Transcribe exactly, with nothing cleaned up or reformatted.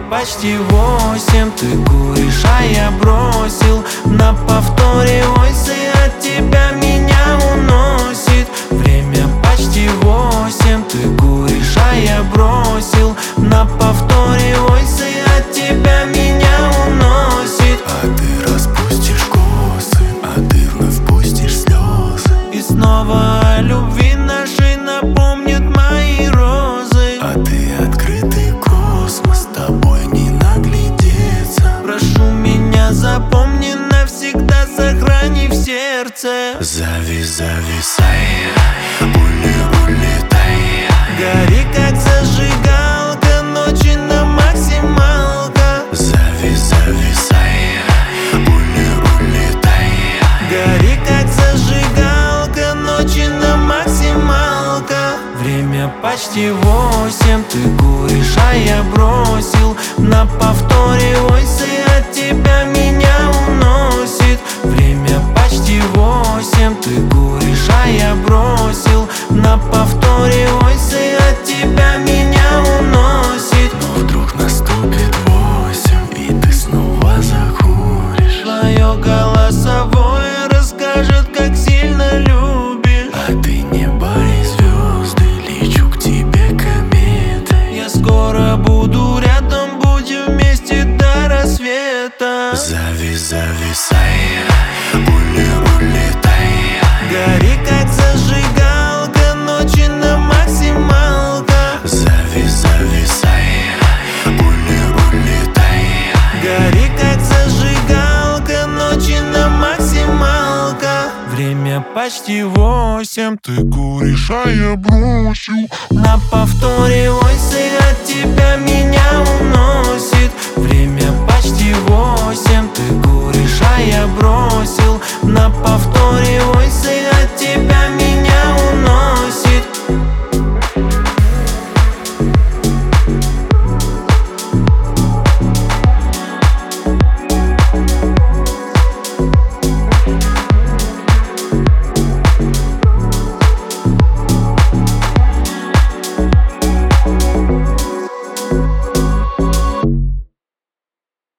почти восемь, ты куришь, а я бросил. На повторе войсы от тебя меня уносит. Время почти восемь, ты куришь, а я бросил. На повторе войсы от тебя меня уносит. А ты распустишь косы, а ты вновь пустишь слезы. И снова о любви нашей напомнят мои розы. А ты открытый космос, с тобой не наглядеться. Прошу меня, запомни навсегда, сохрани в сердце. Завис, зависай, ули, улетай. Гори как зажигалка, ночи на максималка. Завис, зависай, ули, улетай. Гори как зажигалка, ночи на максималка. Время почти восемь, ты куришь, а я бросил. На повторе войсы от тебя меня уносит. Время почти восемь, ты куришь, а я бросил. На повторе войсы от тебя меня уносит. Но вдруг наступит восемь, и ты снова закуришь. Твое голосовое расскажет, как сильно любишь. А ты небо и звезды, лечу к тебе кометой. Я скоро буду рядом, будем вместе до рассвета. Завис, зависай, ули, улетай. Гори как зажигалка, ночи на максималка. Завис, зависай, ули, улетай. Гори как зажигалка, ночи на максималка. Время почти восемь, ты куришь, а я бросил. На повторе войсы от тебя меня уносит. Время почти восемь, ты куришь, а я бросил. На повторе